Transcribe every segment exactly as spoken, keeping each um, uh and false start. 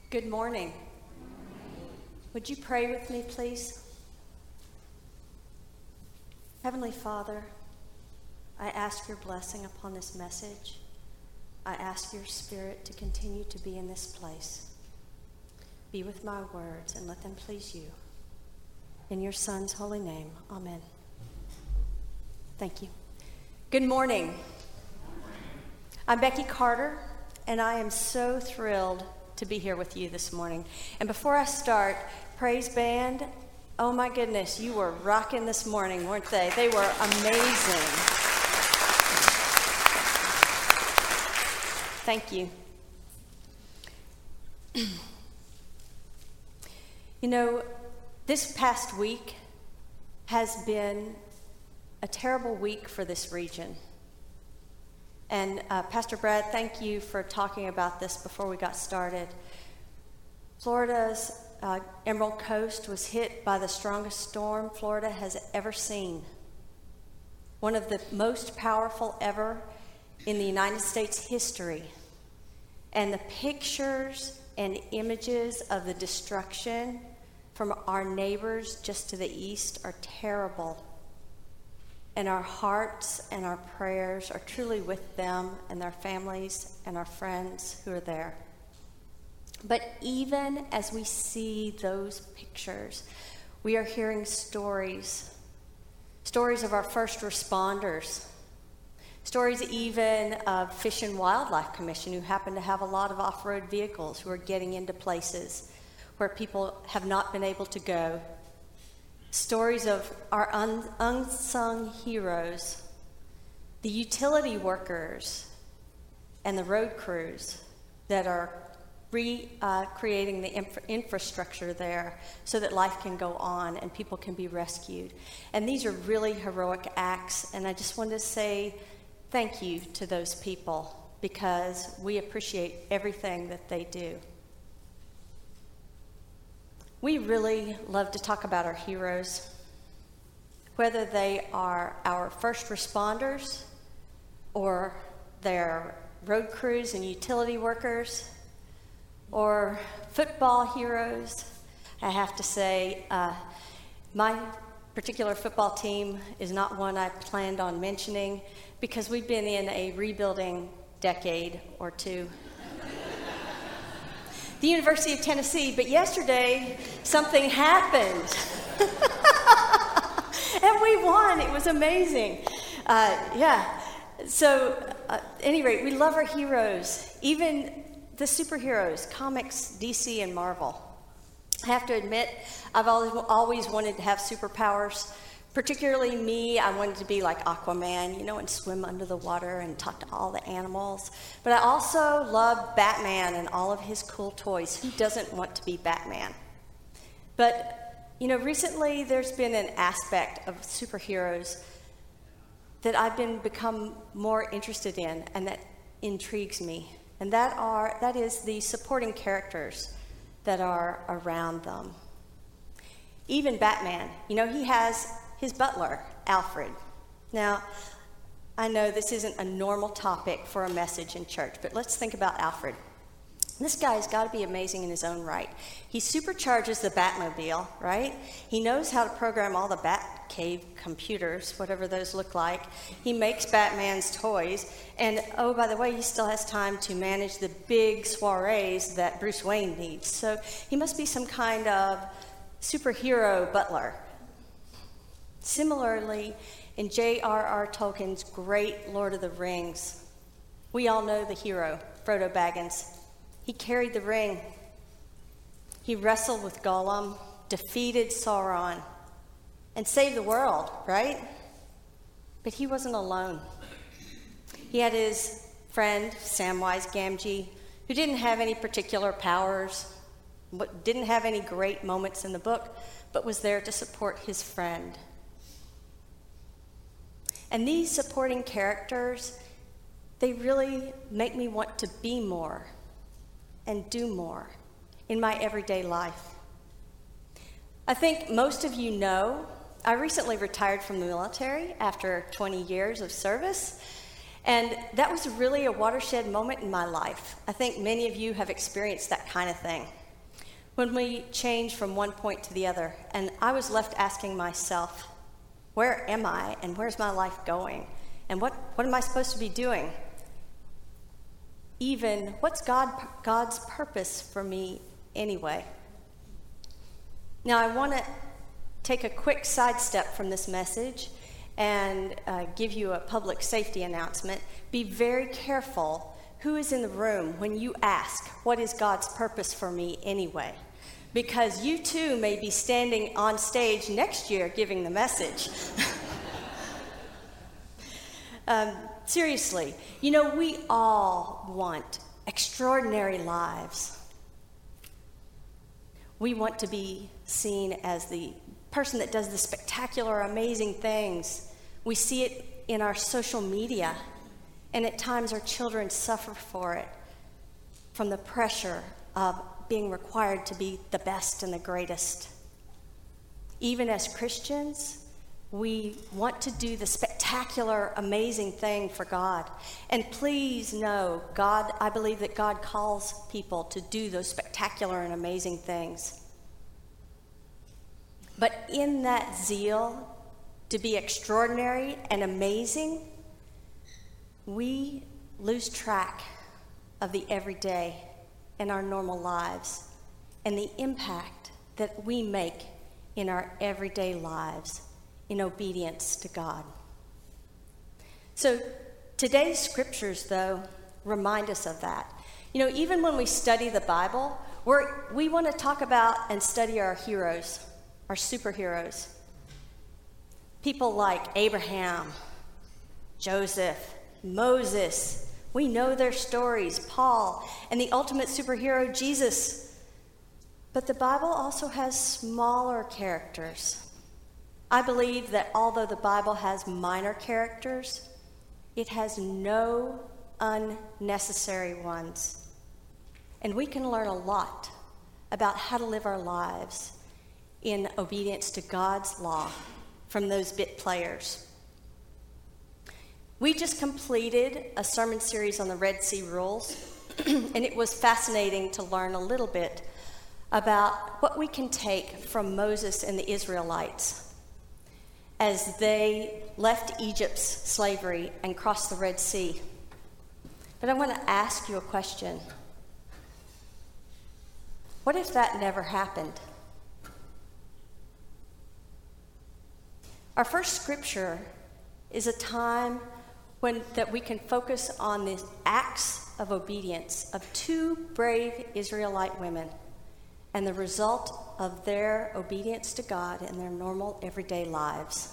Good morning. Would you pray with me, please? Heavenly Father, I ask your blessing upon this message. I ask your Spirit to continue to be in this place. Be with my words and let them please you. In your Son's holy name, amen. Thank you. Good morning. I'm Becky Carter, and I am so thrilled to be here with you this morning. And before I start, praise band, oh my goodness, you were rocking this morning, weren't they? They were amazing. Thank you. You know, this past week has been a terrible week for this region. And uh, Pastor Brad, thank you for talking about this before we got started. Florida's uh, Emerald Coast was hit by the strongest storm Florida has ever seen. One of the most powerful ever in the United States history. And the pictures and images of the destruction from our neighbors just to the east are terrible. And our hearts and our prayers are truly with them and their families and our friends who are there. But even as we see those pictures, we are hearing stories, stories of our first responders, stories even of Fish and Wildlife Commission, who happen to have a lot of off-road vehicles who are getting into places where people have not been able to go. Stories of our un- unsung heroes, the utility workers and the road crews that are recreating uh, the infra- infrastructure there so that life can go on and people can be rescued. And these are really heroic acts, and I just wanted to say thank you to those people because we appreciate everything that they do. We really love to talk about our heroes, whether they are our first responders or they're road crews and utility workers or football heroes. I have to say, uh, my particular football team is not one I planned on mentioning because we've been in a rebuilding decade or two. The University of Tennessee, but yesterday something happened. And we won. It was amazing. Uh, yeah. So, uh, at any rate, we love our heroes, even the superheroes, comics, D C, and Marvel. I have to admit, I've always, always wanted to have superpowers. Particularly me, I wanted to be like Aquaman, you know, and swim under the water and talk to all the animals. But I also love Batman and all of his cool toys. Who doesn't want to be Batman? But, you know, recently there's been an aspect of superheroes that I've been become more interested in and that intrigues me. And that are that is the supporting characters that are around them. Even Batman, you know, he has his butler, Alfred. Now, I know this isn't a normal topic for a message in church, but let's think about Alfred. This guy's got to be amazing in his own right. He supercharges the Batmobile, right? He knows how to program all the Batcave computers, whatever those look like. He makes Batman's toys. And, oh, by the way, he still has time to manage the big soirees that Bruce Wayne needs. So he must be some kind of superhero butler. Similarly, in J R R Tolkien's great Lord of the Rings, we all know the hero, Frodo Baggins. He carried the ring. He wrestled with Gollum, defeated Sauron, and saved the world, right? But he wasn't alone. He had his friend, Samwise Gamgee, who didn't have any particular powers, didn't have any great moments in the book, but was there to support his friend. And these supporting characters, they really make me want to be more and do more in my everyday life. I think most of you know, I recently retired from the military after twenty years of service, And that was really a watershed moment in my life. I think many of you have experienced that kind of thing. When we change from one point to the other, and I was left asking myself, where am I and where's my life going? And what, what am I supposed to be doing? Even, what's God, God's purpose for me anyway? Now, I want to take a quick sidestep from this message and uh, give you a public safety announcement. Be very careful who is in the room when you ask, what is God's purpose for me anyway? Because you too may be standing on stage next year giving the message. um, seriously, you know, we all want extraordinary lives. We want to be seen as the person that does the spectacular, amazing things. We see it in our social media, and at times our children suffer for it, from the pressure of being required to be the best and the greatest. Even as Christians, we want to do the spectacular, amazing thing for God. And please know, God, I believe that God calls people to do those spectacular and amazing things. But in that zeal to be extraordinary and amazing, we lose track of the everyday in our normal lives and the impact that we make in our everyday lives in obedience to God. So today's scriptures, though, remind us of that. You know, even when we study the Bible, we're, we want to talk about and study our heroes, our superheroes. People like Abraham, Joseph, Moses. We know their stories, Paul, and the ultimate superhero, Jesus. But the Bible also has smaller characters. I believe that although the Bible has minor characters, it has no unnecessary ones. And we can learn a lot about how to live our lives in obedience to God's law from those bit players. We just completed a sermon series on the Red Sea rules, and it was fascinating to learn a little bit about what we can take from Moses and the Israelites as they left Egypt's slavery and crossed the Red Sea. But I want to ask you a question. What if that never happened? Our first scripture is a time when that we can focus on the acts of obedience of two brave Israelite women and the result of their obedience to God in their normal everyday lives.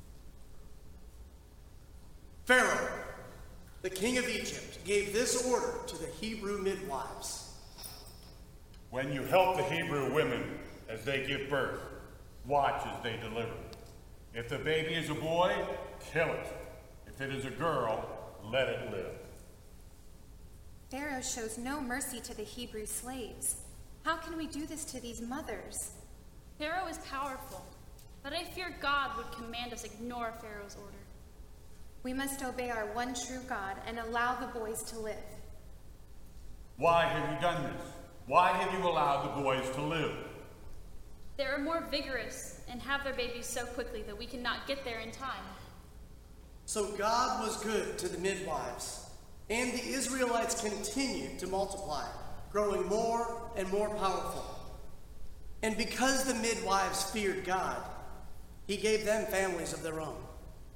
Pharaoh, the king of Egypt, gave this order to the Hebrew midwives. When you help the Hebrew women as they give birth, watch as they deliver. If the baby is a boy, kill it. If it is a girl, let it live. Pharaoh shows no mercy to the Hebrew slaves. How can we do this to these mothers? Pharaoh is powerful, but I fear God would command us ignore Pharaoh's order. We must obey our one true God and allow the boys to live. Why have you done this? Why have you allowed the boys to live? They are more vigorous and have their babies so quickly that we cannot get there in time. So God was good to the midwives, and the Israelites continued to multiply, growing more and more powerful. And because the midwives feared God, he gave them families of their own.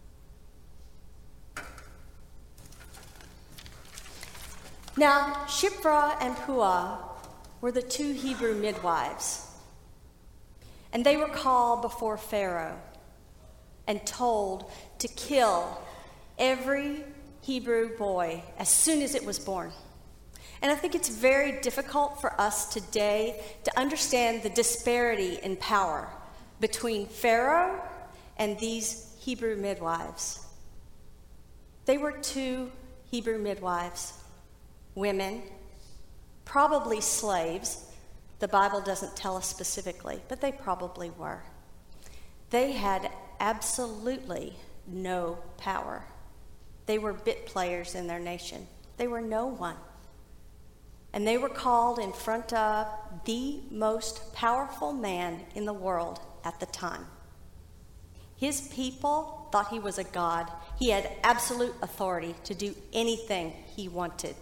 Now, Shiphrah and Puah were the two Hebrew midwives, and they were called before Pharaoh and told to kill every Hebrew boy as soon as it was born. And I think it's very difficult for us today to understand the disparity in power between Pharaoh and these Hebrew midwives. They were two Hebrew midwives, women, probably slaves. The Bible doesn't tell us specifically, but they probably were. They had absolutely no power. They were bit players in their nation. They were no one. And they were called in front of the most powerful man in the world at the time. His people thought he was a god. He had absolute authority to do anything he wanted.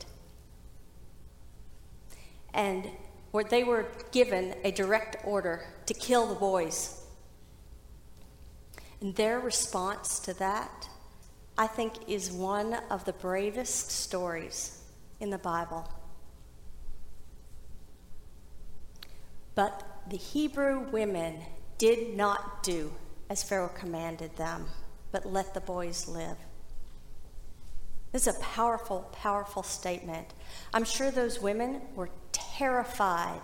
And where they were given a direct order to kill the boys. And their response to that, I think, is one of the bravest stories in the Bible. But the Hebrew women did not do as Pharaoh commanded them, but let the boys live. This is a powerful, powerful statement. I'm sure those women were terrified.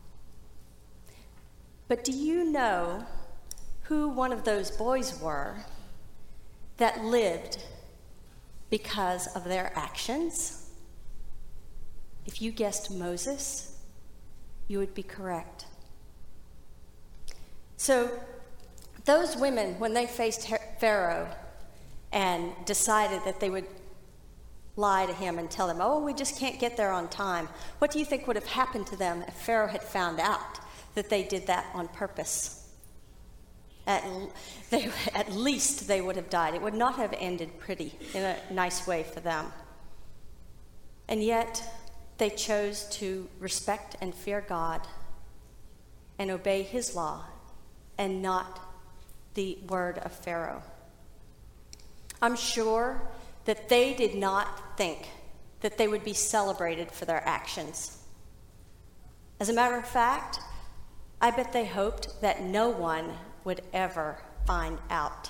But do you know who one of those boys were that lived because of their actions? If you guessed Moses, you would be correct. So those women, when they faced Pharaoh and decided that they would lie to him and tell him, oh, we just can't get there on time, what do you think would have happened to them if Pharaoh had found out that they did that on purpose? At, they, at least they would have died. It would not have ended pretty in a nice way for them. And yet they chose to respect and fear God and obey his law and not the word of Pharaoh. I'm sure that they did not think that they would be celebrated for their actions. As a matter of fact, I bet they hoped that no one would ever find out.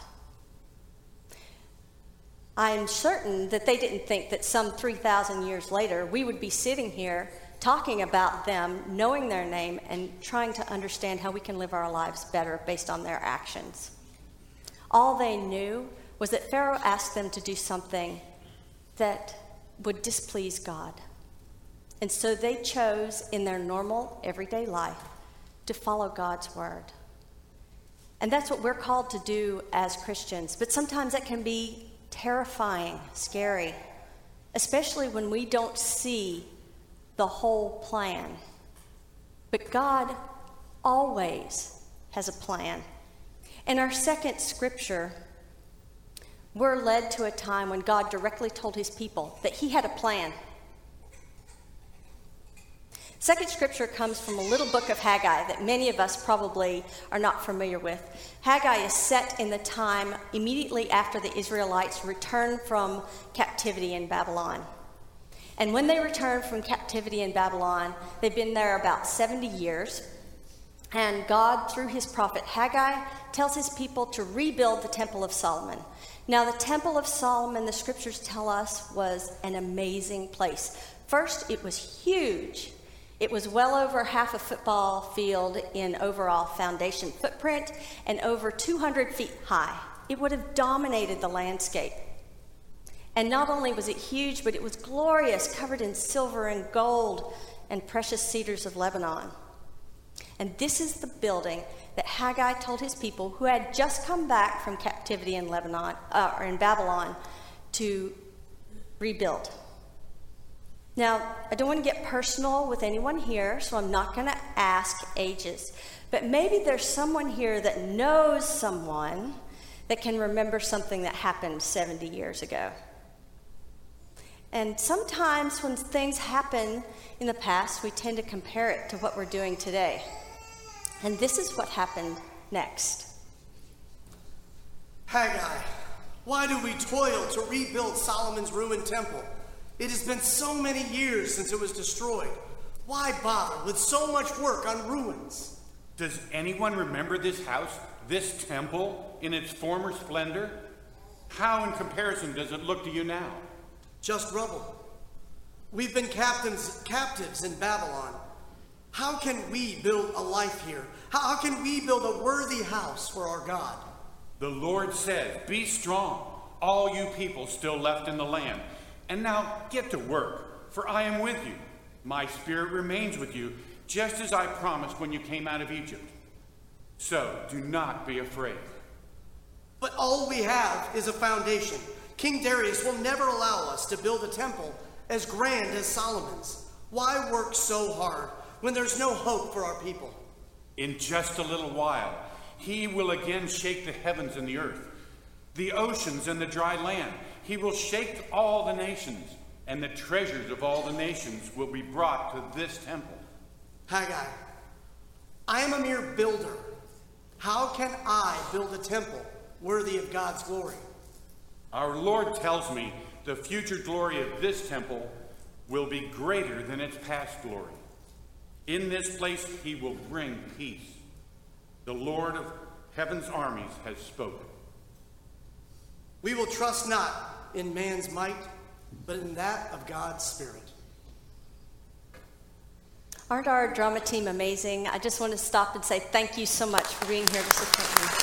I'm certain that they didn't think that some three thousand years later we would be sitting here talking about them, knowing their name, and trying to understand how we can live our lives better based on their actions. All they knew was that Pharaoh asked them to do something that would displease God. And so they chose in their normal, everyday life to follow God's word. And that's what we're called to do as Christians. But sometimes that can be terrifying, scary, especially when we don't see the whole plan. But God always has a plan. In our second scripture, we're led to a time when God directly told his people that he had a plan. Second scripture comes from a little book of Haggai that many of us probably are not familiar with. Haggai is set in the time immediately after the Israelites returned from captivity in Babylon. And when they returned from captivity in Babylon, they've been there about seventy years. And God, through his prophet Haggai, tells his people to rebuild the Temple of Solomon. Now, the Temple of Solomon, the scriptures tell us, was an amazing place. First, it was huge. It was well over half a football field in overall foundation footprint and over two hundred feet high. It would have dominated the landscape. And not only was it huge, but it was glorious, covered in silver and gold and precious cedars of Lebanon. And this is the building that Haggai told his people who had just come back from captivity in Lebanon, uh, or in Babylon, to rebuild. Now, I don't want to get personal with anyone here, so I'm not going to ask ages. But maybe there's someone here that knows someone that can remember something that happened seventy years ago. And sometimes when things happen in the past, we tend to compare it to what we're doing today. And this is what happened next. Haggai, why do we toil to rebuild Solomon's ruined temple? It has been so many years since it was destroyed. Why bother with so much work on ruins? Does anyone remember this house, this temple, in its former splendor? How, in comparison, does it look to you now? Just rubble. We've been captives, captives in Babylon. How can we build a life here? How, how can we build a worthy house for our God? The Lord says, be strong, all you people still left in the land. And now get to work, for I am with you. My spirit remains with you, just as I promised when you came out of Egypt. So do not be afraid. But all we have is a foundation. King Darius will never allow us to build a temple as grand as Solomon's. Why work so hard when there's no hope for our people? In just a little while, he will again shake the heavens and the earth, the oceans and the dry land. He will shake all the nations, and the treasures of all the nations will be brought to this temple. Haggai, I am a mere builder. How can I build a temple worthy of God's glory? Our Lord tells me the future glory of this temple will be greater than its past glory. In this place he will bring peace. The Lord of heaven's armies has spoken. We will trust not in man's might, but in that of God's Spirit. Aren't our drama team amazing? I just want to stop and say thank you so much for being here to support me.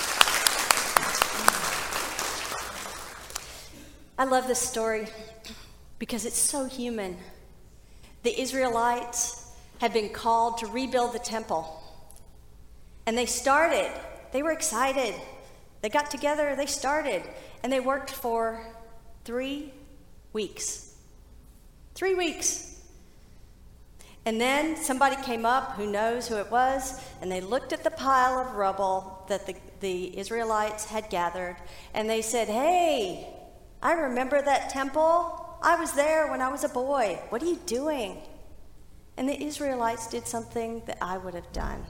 I love this story because it's so human. The Israelites had been called to rebuild the temple. And they started. They were excited. They got together, they started, and they worked for three weeks. Three weeks. And then somebody came up, who knows who it was, and they looked at the pile of rubble that the, the Israelites had gathered, and they said, "Hey, I remember that temple. I was there when I was a boy. What are you doing?" And the Israelites did something that I would have done.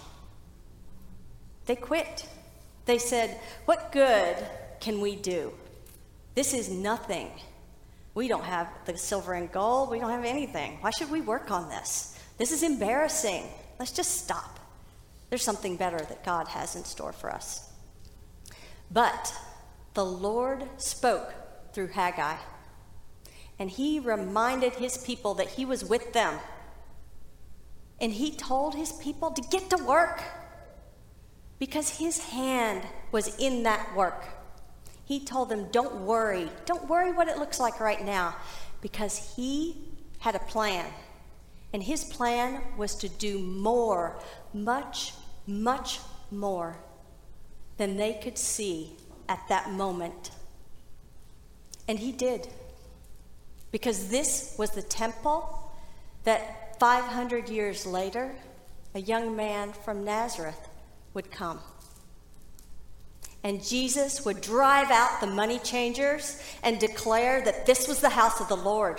They quit. They said, "What good can we do? This is nothing. We don't have the silver and gold. We don't have anything. Why should we work on this? This is embarrassing. Let's just stop. There's something better that God has in store for us." But the Lord spoke through Haggai, and he reminded his people that he was with them. And he told his people to get to work because his hand was in that work. He told them, don't worry. Don't worry what it looks like right now, because he had a plan. And his plan was to do more, much, much more than they could see at that moment. And he did. Because this was the temple that five hundred years later, a young man from Nazareth would come. And Jesus would drive out the money changers and declare that this was the house of the Lord.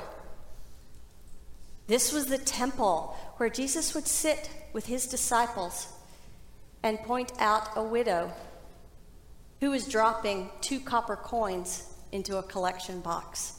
This was the temple where Jesus would sit with his disciples and point out a widow who was dropping two copper coins into a collection box.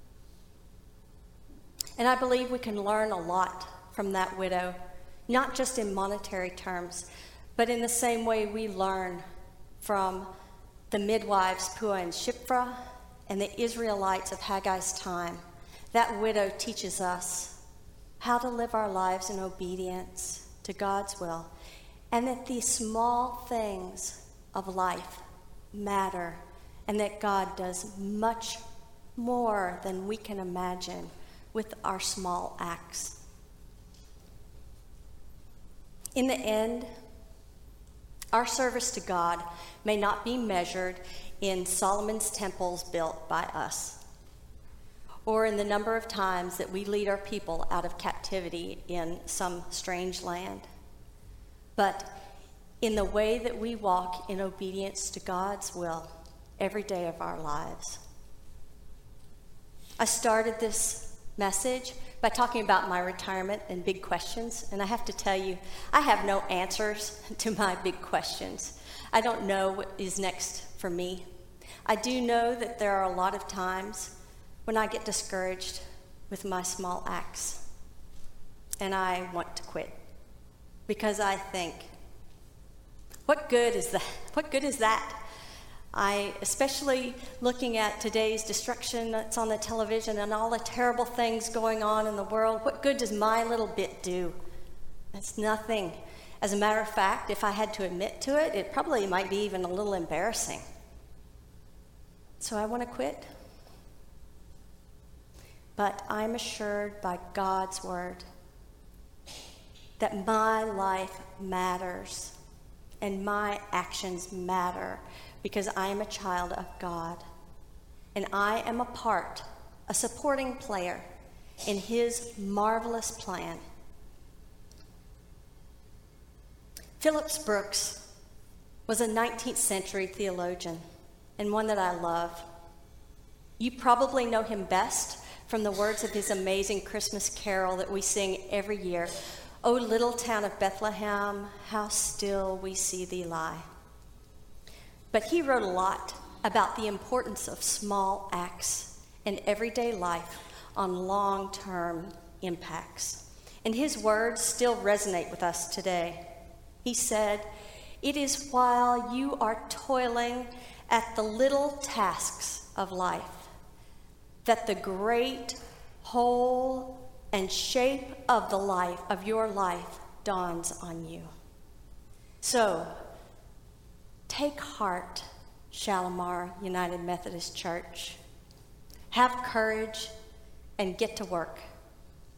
And I believe we can learn a lot from that widow, not just in monetary terms, but in the same way we learn from the midwives Puah and Shiphrah and the Israelites of Haggai's time. That widow teaches us how to live our lives in obedience to God's will, and that these small things of life matter, and that God does much more than we can imagine with our small acts. In the end, our service to God may not be measured in Solomon's temples built by us, or in the number of times that we lead our people out of captivity in some strange land, but in the way that we walk in obedience to God's will every day of our lives. I started this message by talking about my retirement and big questions, and I have to tell you, I have no answers to my big questions. I don't know what is next for me. I do know that there are a lot of times when I get discouraged with my small acts, and I want to quit because I think, what good is that? What good is that? I, especially looking at today's destruction that's on the television and all the terrible things going on in the world, what good does my little bit do? It's nothing. As a matter of fact, if I had to admit to it, it probably might be even a little embarrassing. So I want to quit. But I'm assured by God's word that my life matters and my actions matter, because I am a child of God. and I am a part, a supporting player in his marvelous plan. Phillips Brooks was a nineteenth century theologian and one that I love. You probably know him best from the words of his amazing Christmas carol that we sing every year, "O little town of Bethlehem, how still we see thee lie." But he wrote a lot about the importance of small acts in everyday life on long-term impacts. And his words still resonate with us today. He said, "It is while you are toiling at the little tasks of life that the great whole and shape of the life of your life dawns on you." So, take heart, Shalimar United Methodist Church. Have courage and get to work,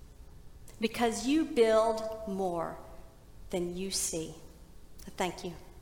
because you build more than you see. Thank you.